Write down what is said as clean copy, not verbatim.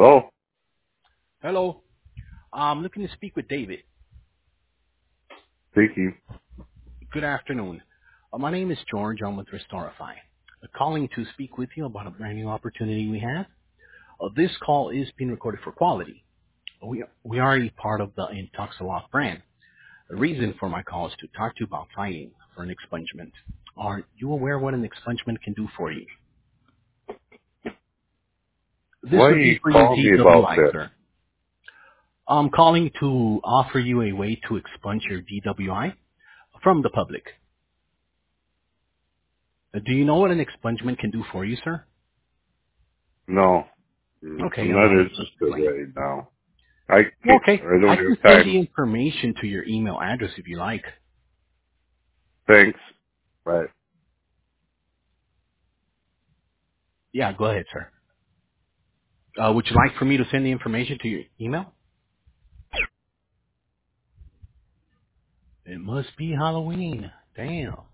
Hello? Hello. I'm looking to speak with David. Speaking. Good afternoon. My name is George. I'm with Restorify. Calling to speak with you about a brand new opportunity we have. This call is being recorded for quality. We are a part of the Intoxalock brand. The reason for my call is to talk to you about fighting for an expungement. Are you aware what an expungement can do for you? This Why are would be you for your calling me about DWI, this? sir. I'm calling to offer you a way to expunge your DWI from the public. Do you know what an expungement can do for you, sir? No. Okay, I'm allow not me to interested explain. right now. I Well, can't, okay, I I don't can have send the time. information to your email address if you like. Thanks. Bye. Yeah, go ahead, sir. Would you like for me to send the information to your email? It must be Halloween. Damn.